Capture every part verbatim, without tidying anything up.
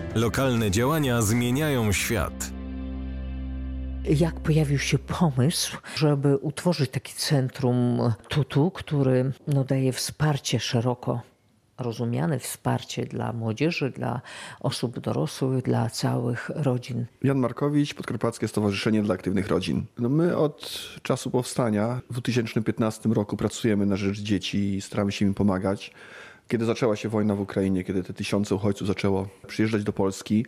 Lokalne działania zmieniają świat. Jak pojawił się pomysł, żeby utworzyć takie centrum tutu, który no, daje wsparcie szeroko rozumiane, wsparcie dla młodzieży, dla osób dorosłych, dla całych rodzin? Jan Markowicz, Podkarpackie Stowarzyszenie dla Aktywnych Rodzin. No my od czasu powstania w dwa tysiące piętnastym roku pracujemy na rzecz dzieci i staramy się im pomagać. Kiedy zaczęła się wojna w Ukrainie, kiedy te tysiące uchodźców zaczęło przyjeżdżać do Polski,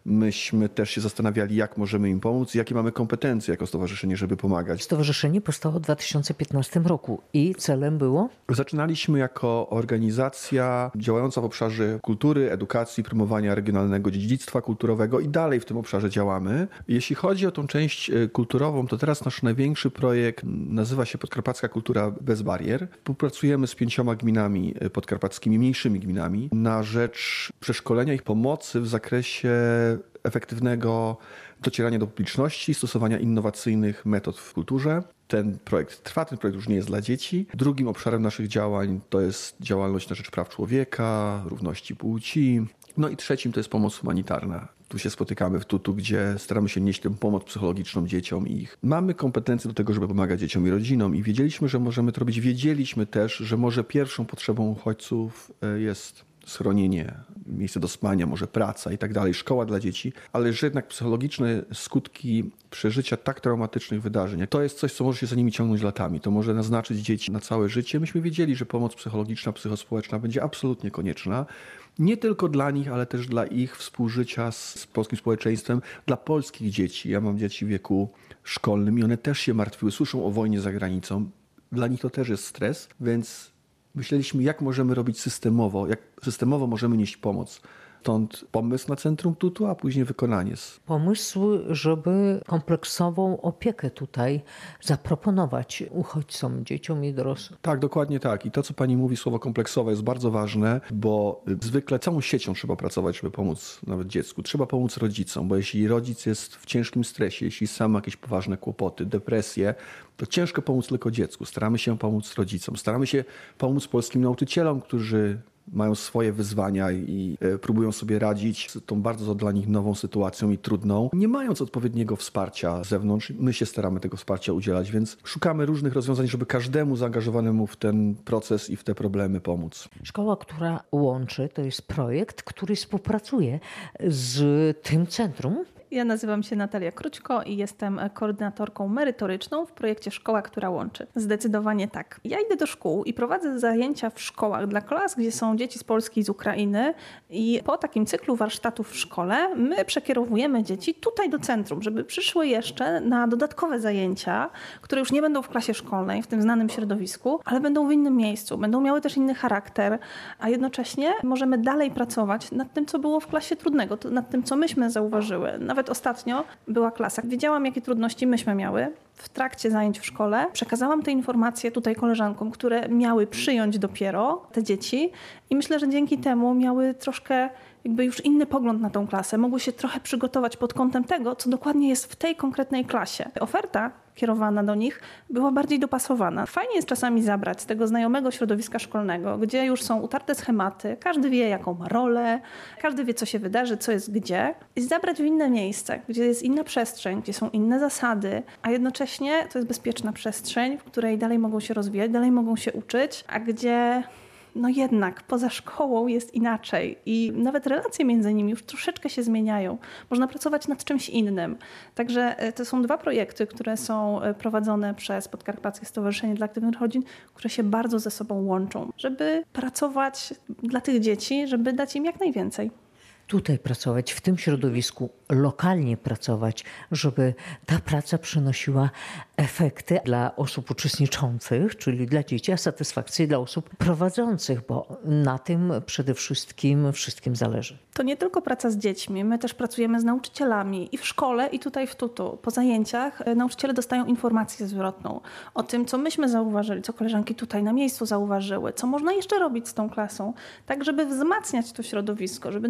myśmy też się zastanawiali, jak możemy im pomóc i jakie mamy kompetencje jako stowarzyszenie, żeby pomagać. Stowarzyszenie powstało w dwa tysiące piętnastym roku i celem było? Zaczynaliśmy jako organizacja działająca w obszarze kultury, edukacji, promowania regionalnego dziedzictwa kulturowego i dalej w tym obszarze działamy. Jeśli chodzi o tą część kulturową, to teraz nasz największy projekt nazywa się Podkarpacka Kultura bez barier. Współpracujemy z pięcioma gminami podkarpackimi, mniejszymi gminami, na rzecz przeszkolenia ich pomocy w zakresie efektywnego docierania do publiczności, stosowania innowacyjnych metod w kulturze. Ten projekt trwa, ten projekt już nie jest dla dzieci. Drugim obszarem naszych działań to jest działalność na rzecz praw człowieka, równości płci. No i trzecim to jest pomoc humanitarna. Tu się spotykamy w tutu, gdzie staramy się nieść tę pomoc psychologiczną dzieciom i ich. Mamy kompetencje do tego, żeby pomagać dzieciom i rodzinom i wiedzieliśmy, że możemy to robić. Wiedzieliśmy też, że może pierwszą potrzebą uchodźców jest schronienie, miejsce do spania, może praca i tak dalej, szkoła dla dzieci, ale że jednak psychologiczne skutki przeżycia tak traumatycznych wydarzeń, to jest coś, co może się za nimi ciągnąć latami. To może naznaczyć dzieci na całe życie. Myśmy wiedzieli, że pomoc psychologiczna, psychospołeczna będzie absolutnie konieczna. Nie tylko dla nich, ale też dla ich współżycia z, z polskim społeczeństwem, dla polskich dzieci. Ja mam dzieci w wieku szkolnym i one też się martwiły, słyszą o wojnie za granicą. Dla nich to też jest stres, więc myśleliśmy, jak możemy robić systemowo, jak systemowo możemy nieść pomoc. Stąd pomysł na Centrum Tutu, a później wykonanie. Pomysł, żeby kompleksową opiekę tutaj zaproponować uchodźcom, dzieciom i dorosłym. Tak, dokładnie tak. I to, co pani mówi, słowo kompleksowe jest bardzo ważne, bo zwykle całą siecią trzeba pracować, żeby pomóc nawet dziecku. Trzeba pomóc rodzicom, bo jeśli rodzic jest w ciężkim stresie, jeśli sam ma jakieś poważne kłopoty, depresje, to ciężko pomóc tylko dziecku. Staramy się pomóc rodzicom. Staramy się pomóc polskim nauczycielom, którzy mają swoje wyzwania i próbują sobie radzić z tą bardzo dla nich nową sytuacją i trudną, nie mając odpowiedniego wsparcia z zewnątrz. My się staramy tego wsparcia udzielać, więc szukamy różnych rozwiązań, żeby każdemu zaangażowanemu w ten proces i w te problemy pomóc. Szkoła, która łączy, to jest projekt, który współpracuje z tym centrum. Ja nazywam się Natalia Krućko i jestem koordynatorką merytoryczną w projekcie Szkoła, która łączy. Zdecydowanie tak. Ja idę do szkół i prowadzę zajęcia w szkołach dla klas, gdzie są dzieci z Polski i z Ukrainy i po takim cyklu warsztatów w szkole my przekierowujemy dzieci tutaj do centrum, żeby przyszły jeszcze na dodatkowe zajęcia, które już nie będą w klasie szkolnej, w tym znanym środowisku, ale będą w innym miejscu, będą miały też inny charakter, a jednocześnie możemy dalej pracować nad tym, co było w klasie trudnego, nad tym, co myśmy zauważyły. Nawet ostatnio była klasa. Wiedziałam, jakie trudności myśmy miały w trakcie zajęć w szkole. Przekazałam te informacje tutaj koleżankom, które miały przyjąć dopiero te dzieci i myślę, że dzięki temu miały troszkę jakby już inny pogląd na tą klasę. Mogły się trochę przygotować pod kątem tego, co dokładnie jest w tej konkretnej klasie. Oferta kierowana do nich była bardziej dopasowana. Fajnie jest czasami zabrać z tego znajomego środowiska szkolnego, gdzie już są utarte schematy, każdy wie, jaką ma rolę, każdy wie, co się wydarzy, co jest gdzie, i zabrać w inne miejsce, gdzie jest inna przestrzeń, gdzie są inne zasady, a jednocześnie to jest bezpieczna przestrzeń, w której dalej mogą się rozwijać, dalej mogą się uczyć, a gdzie no jednak poza szkołą jest inaczej i nawet relacje między nimi już troszeczkę się zmieniają. Można pracować nad czymś innym. Także to są dwa projekty, które są prowadzone przez Podkarpackie Stowarzyszenie dla Aktywnych Rodzin, które się bardzo ze sobą łączą, żeby pracować dla tych dzieci, żeby dać im jak najwięcej. Tutaj pracować, w tym środowisku, lokalnie pracować, żeby ta praca przynosiła efekty dla osób uczestniczących, czyli dla dzieci, a satysfakcję dla osób prowadzących, bo na tym przede wszystkim wszystkim zależy. To nie tylko praca z dziećmi, my też pracujemy z nauczycielami i w szkole, i tutaj w tutu. Po zajęciach nauczyciele dostają informację zwrotną o tym, co myśmy zauważyli, co koleżanki tutaj na miejscu zauważyły, co można jeszcze robić z tą klasą, tak żeby wzmacniać to środowisko, żeby nauczyciele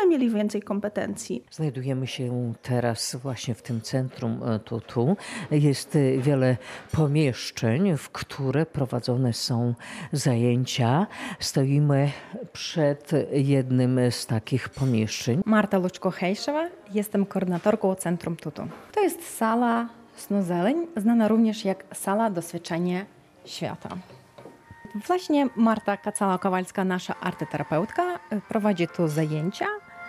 mieli więcej kompetencji. Znajdujemy się teraz właśnie w tym centrum tutu. Jest wiele pomieszczeń, w które prowadzone są zajęcia. Stoimy przed jednym z takich pomieszczeń. Marta Luczko-Hejszewa, jestem koordynatorką Centrum Tutu. To jest sala Snozeleń, znana również jak sala doświadczenia świata. Właśnie Marta Kacala-Kowalska, nasza arteterapeutka, prowadzi tu zajęcia.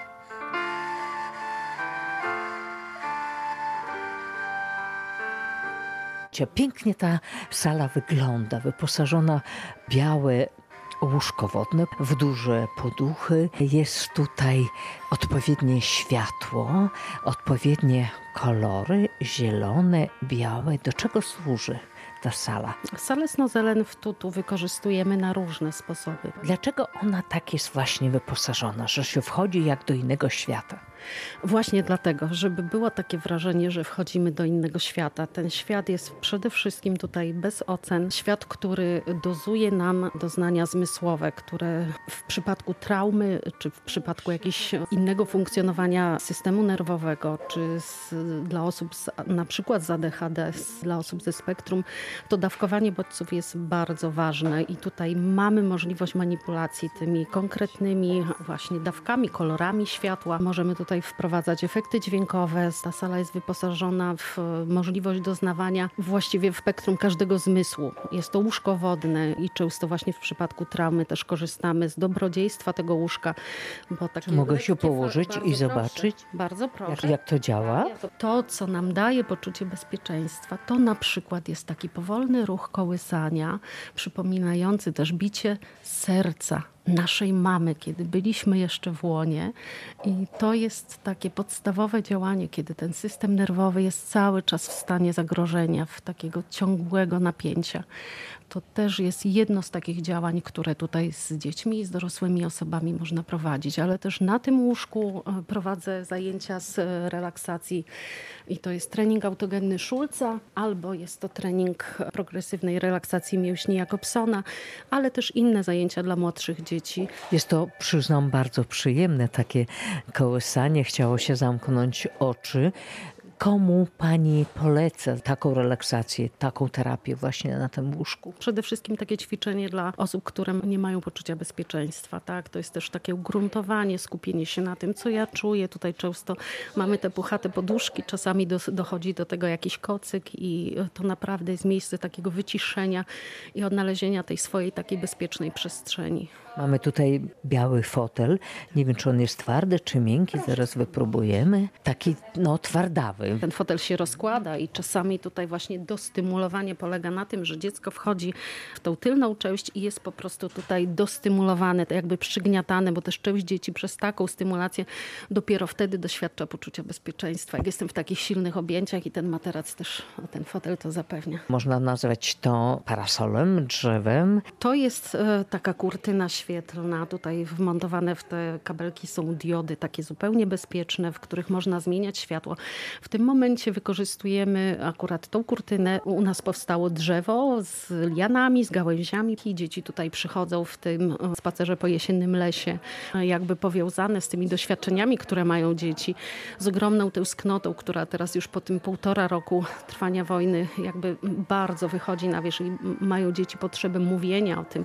Pięknie ta sala wygląda, wyposażona w białe łóżko wodne, w duże poduchy. Jest tutaj odpowiednie światło, odpowiednie kolory, zielone, białe. Do czego służy ta sala? Salę Snozelen w tutu wykorzystujemy na różne sposoby. Dlaczego ona tak jest właśnie wyposażona, że się wchodzi jak do innego świata? Właśnie dlatego, żeby było takie wrażenie, że wchodzimy do innego świata. Ten świat jest przede wszystkim tutaj bez ocen. Świat, który dozuje nam doznania zmysłowe, które w przypadku traumy, czy w przypadku jakiegoś innego funkcjonowania systemu nerwowego, czy z, dla osób z, na przykład z A D H D, z, dla osób ze spektrum, to dawkowanie bodźców jest bardzo ważne i tutaj mamy możliwość manipulacji tymi konkretnymi właśnie dawkami, kolorami światła. Możemy tutaj wprowadzać efekty dźwiękowe. Ta sala jest wyposażona w możliwość doznawania właściwie w spektrum każdego zmysłu. Jest to łóżko wodne i często właśnie w przypadku traumy też korzystamy z dobrodziejstwa tego łóżka. Bo takie mogę się położyć i proszę, zobaczyć, bardzo proszę. Jak, jak to działa? To, co nam daje poczucie bezpieczeństwa, to na przykład jest taki powolny ruch kołysania, przypominający też bicie serca naszej mamy, kiedy byliśmy jeszcze w łonie. I to jest takie podstawowe działanie, kiedy ten system nerwowy jest cały czas w stanie zagrożenia, w takiego ciągłego napięcia. To też jest jedno z takich działań, które tutaj z dziećmi i z dorosłymi osobami można prowadzić. Ale też na tym łóżku prowadzę zajęcia z relaksacji i to jest trening autogenny Schulza, albo jest to trening progresywnej relaksacji mięśni Jakobsona, ale też inne zajęcia dla młodszych dzieci. Jest to, przyznam, bardzo przyjemne takie kołysanie. Chciało się zamknąć oczy. Komu pani poleca taką relaksację, taką terapię właśnie na tym łóżku? Przede wszystkim takie ćwiczenie dla osób, które nie mają poczucia bezpieczeństwa. Tak? To jest też takie ugruntowanie, skupienie się na tym, co ja czuję. Tutaj często mamy te puchate poduszki, czasami do, dochodzi do tego jakiś kocyk i to naprawdę jest miejsce takiego wyciszenia i odnalezienia tej swojej takiej bezpiecznej przestrzeni. Mamy tutaj biały fotel. Nie wiem, czy on jest twardy, czy miękki. Zaraz wypróbujemy. Taki, no, twardawy. Ten fotel się rozkłada i czasami tutaj właśnie dostymulowanie polega na tym, że dziecko wchodzi w tą tylną część i jest po prostu tutaj dostymulowane, jakby przygniatane, bo też część dzieci przez taką stymulację dopiero wtedy doświadcza poczucia bezpieczeństwa. Jak jestem w takich silnych objęciach i ten materac też, ten fotel to zapewnia. Można nazwać to parasolem, drzewem. To jest e, taka kurtyna świetlna. Tutaj wmontowane w te kabelki są diody takie zupełnie bezpieczne, w których można zmieniać światło. W tym momencie wykorzystujemy akurat tą kurtynę. U nas powstało drzewo z lianami, z gałęziami i dzieci tutaj przychodzą w tym spacerze po jesiennym lesie, jakby powiązane z tymi doświadczeniami, które mają dzieci, z ogromną tęsknotą, która teraz już po tym półtora roku trwania wojny jakby bardzo wychodzi na wierzch i mają dzieci potrzebę mówienia o tym.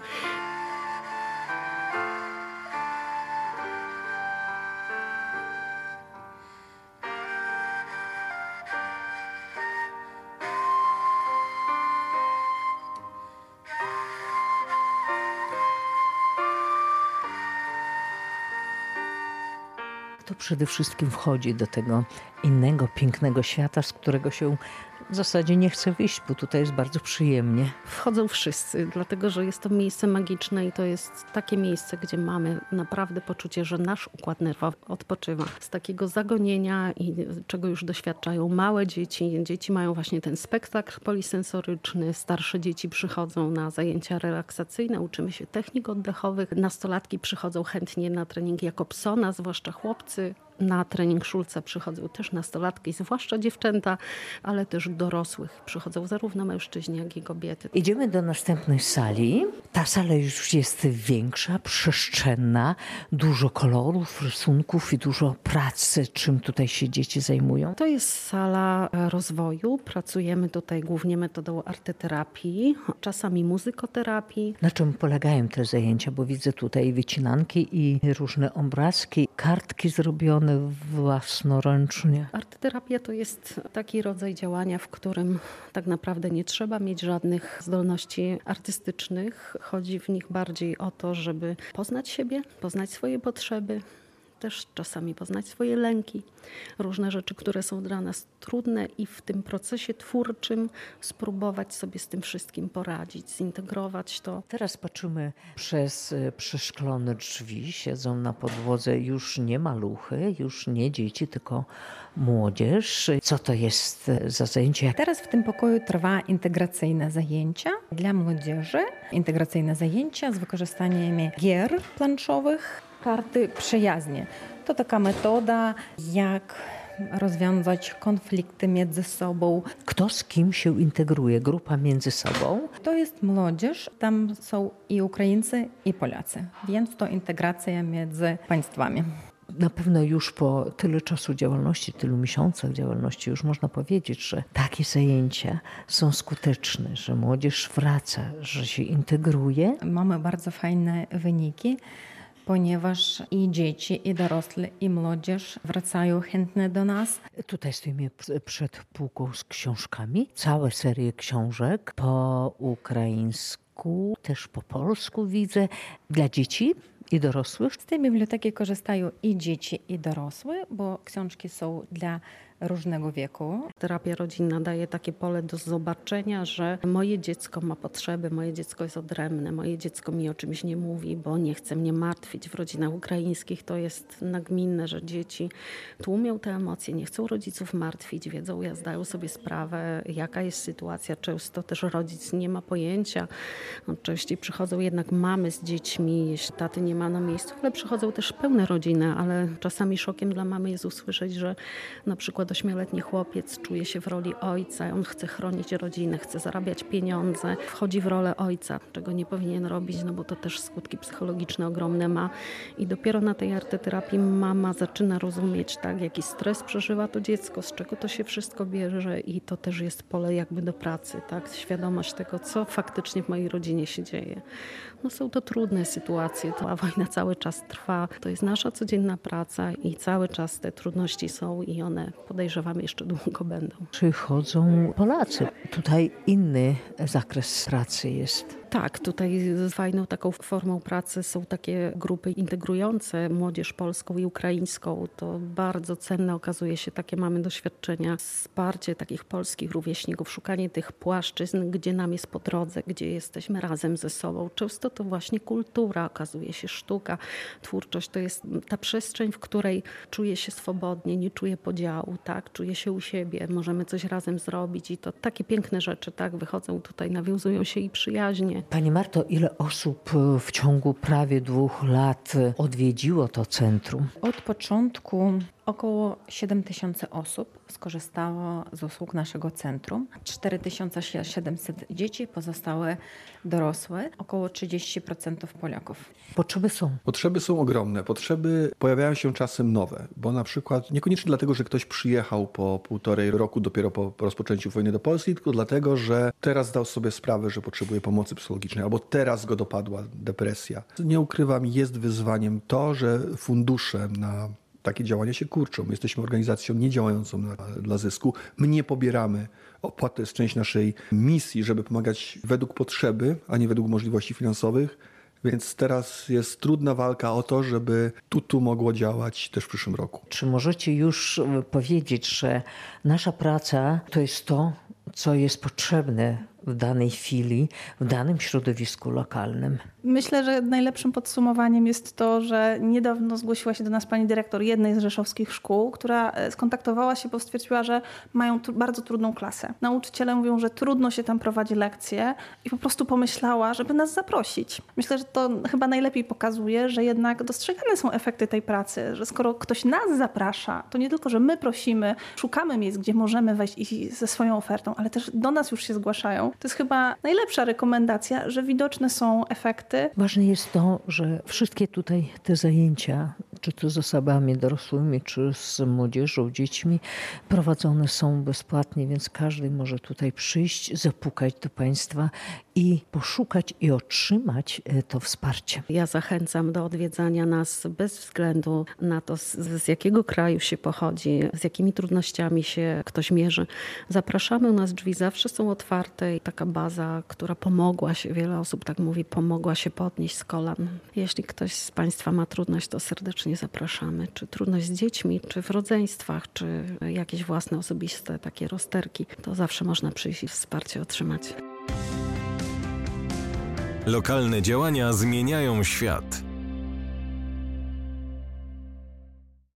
To przede wszystkim wchodzi do tego innego, pięknego świata, z którego się w zasadzie nie chce wyjść, bo tutaj jest bardzo przyjemnie. Wchodzą wszyscy, dlatego że jest to miejsce magiczne i to jest takie miejsce, gdzie mamy naprawdę poczucie, że nasz układ nerwowy odpoczywa z takiego zagonienia i czego już doświadczają małe dzieci. Dzieci mają właśnie ten spektakl polisensoryczny, starsze dzieci przychodzą na zajęcia relaksacyjne, uczymy się technik oddechowych, nastolatki przychodzą chętnie na trening Jakobsona, zwłaszcza chłopcy. Na trening Szulca przychodzą też nastolatki, zwłaszcza dziewczęta, ale też dorosłych. Przychodzą zarówno mężczyźni, jak i kobiety. Idziemy do następnej sali. Ta sala już jest większa, przestrzenna, dużo kolorów, rysunków i dużo pracy. Czym tutaj się dzieci zajmują? To jest sala rozwoju. Pracujemy tutaj głównie metodą arteterapii, czasami muzykoterapii. Na czym polegają te zajęcia? Bo widzę tutaj wycinanki i różne obrazki, kartki zrobione własnoręcznie. Arteterapia to jest taki rodzaj działania, w którym tak naprawdę nie trzeba mieć żadnych zdolności artystycznych. Chodzi w nich bardziej o to, żeby poznać siebie, poznać swoje potrzeby, też czasami poznać swoje lęki, różne rzeczy, które są dla nas trudne i w tym procesie twórczym spróbować sobie z tym wszystkim poradzić, zintegrować to. Teraz patrzymy przez przeszklone drzwi. Siedzą na podłodze już nie maluchy, już nie dzieci, tylko młodzież. Co to jest za zajęcie? Teraz w tym pokoju trwa integracyjne zajęcia dla młodzieży. Integracyjne zajęcia z wykorzystaniem gier planszowych, karty przyjaźnie. To taka metoda, jak rozwiązać konflikty między sobą. Kto z kim się integruje? Grupa między sobą? To jest młodzież, tam są i Ukraińcy, i Polacy, więc to integracja między państwami. Na pewno już po tyle czasu działalności, tylu miesiącach działalności już można powiedzieć, że takie zajęcia są skuteczne, że młodzież wraca, że się integruje. Mamy bardzo fajne wyniki, ponieważ i dzieci, i dorosli, i młodzież wracają chętnie do nas. Tutaj stoimy przed półką z książkami. Całe serie książek po ukraińsku, też po polsku widzę. Dla dzieci i dorosłych. Z tej biblioteki korzystają i dzieci, i dorosłe, bo książki są dla różnego wieku. Terapia rodzinna daje takie pole do zobaczenia, że moje dziecko ma potrzeby, moje dziecko jest odrębne, moje dziecko mi o czymś nie mówi, bo nie chce mnie martwić. W rodzinach ukraińskich to jest nagminne, że dzieci tłumią te emocje, nie chcą rodziców martwić, wiedzą, zdają sobie sprawę, jaka jest sytuacja. Często też rodzic nie ma pojęcia. No, częściej przychodzą jednak mamy z dziećmi, jeśli taty nie ma na miejscu, ale przychodzą też pełne rodziny, ale czasami szokiem dla mamy jest usłyszeć, że na przykład ośmioletni chłopiec czuje się w roli ojca, on chce chronić rodzinę, chce zarabiać pieniądze, wchodzi w rolę ojca, czego nie powinien robić, no bo to też skutki psychologiczne ogromne ma. I dopiero na tej arteterapii mama zaczyna rozumieć, tak, jaki stres przeżywa to dziecko, z czego to się wszystko bierze i to też jest pole jakby do pracy, tak, świadomość tego, co faktycznie w mojej rodzinie się dzieje. No są to trudne sytuacje, ta wojna cały czas trwa, to jest nasza codzienna praca i cały czas te trudności są i one podejrzewam jeszcze długo będą. Przychodzą Polacy. Tutaj inny zakres pracy jest. Tak, tutaj fajną taką formą pracy są takie grupy integrujące młodzież polską i ukraińską. To bardzo cenne okazuje się, takie mamy doświadczenia. Wsparcie takich polskich rówieśników, szukanie tych płaszczyzn, gdzie nam jest po drodze, gdzie jesteśmy razem ze sobą. Często to właśnie kultura, okazuje się sztuka, twórczość. To jest ta przestrzeń, w której czuję się swobodnie, nie czuję podziału, tak? Czuję się u siebie, możemy coś razem zrobić i to takie piękne rzeczy, tak? Wychodzą tutaj, nawiązują się i przyjaźnie. Pani Marto, ile osób w ciągu prawie dwóch lat odwiedziło to centrum? Od początku około siedem tysięcy osób skorzystało z usług naszego centrum. cztery tysiące siedemset dzieci, pozostałe dorosłe, około trzydzieści procent Polaków. Potrzeby są. Potrzeby są ogromne. Potrzeby pojawiają się czasem nowe, bo na przykład niekoniecznie dlatego, że ktoś przyjechał po półtorej roku dopiero po rozpoczęciu wojny do Polski, tylko dlatego, że teraz zdał sobie sprawę, że potrzebuje pomocy psychologicznej, albo teraz go dopadła depresja. Nie ukrywam, jest wyzwaniem to, że fundusze na takie działania się kurczą. My jesteśmy organizacją niedziałającą na, dla zysku. My nie pobieramy opłat. To jest część naszej misji, żeby pomagać według potrzeby, a nie według możliwości finansowych. Więc teraz jest trudna walka o to, żeby Tutu mogło działać też w przyszłym roku. Czy możecie już powiedzieć, że nasza praca to jest to, co jest potrzebne w danej chwili, w danym środowisku lokalnym? Myślę, że najlepszym podsumowaniem jest to, że niedawno zgłosiła się do nas pani dyrektor jednej z rzeszowskich szkół, która skontaktowała się, bo stwierdziła, że mają tu bardzo trudną klasę. Nauczyciele mówią, że trudno się tam prowadzi lekcje i po prostu pomyślała, żeby nas zaprosić. Myślę, że to chyba najlepiej pokazuje, że jednak dostrzegane są efekty tej pracy, że skoro ktoś nas zaprasza, to nie tylko, że my prosimy, szukamy miejsc, gdzie możemy wejść i ze swoją ofertą, ale też do nas już się zgłaszają. To jest chyba najlepsza rekomendacja, że widoczne są efekty. Ważne jest to, że wszystkie tutaj te zajęcia, czy to z osobami dorosłymi, czy z młodzieżą, dziećmi, prowadzone są bezpłatnie, więc każdy może tutaj przyjść, zapukać do Państwa i poszukać i otrzymać to wsparcie. Ja zachęcam do odwiedzania nas bez względu na to, z, z jakiego kraju się pochodzi, z jakimi trudnościami się ktoś mierzy. Zapraszamy, u nas drzwi zawsze są otwarte i taka baza, która pomogła się, wiele osób tak mówi, pomogła się podnieść z kolan. Jeśli ktoś z Państwa ma trudność, to serdecznie zapraszamy. Czy trudność z dziećmi, czy w rodzeństwach, czy jakieś własne, osobiste takie rozterki, to zawsze można przyjść i wsparcie otrzymać. Lokalne działania zmieniają świat.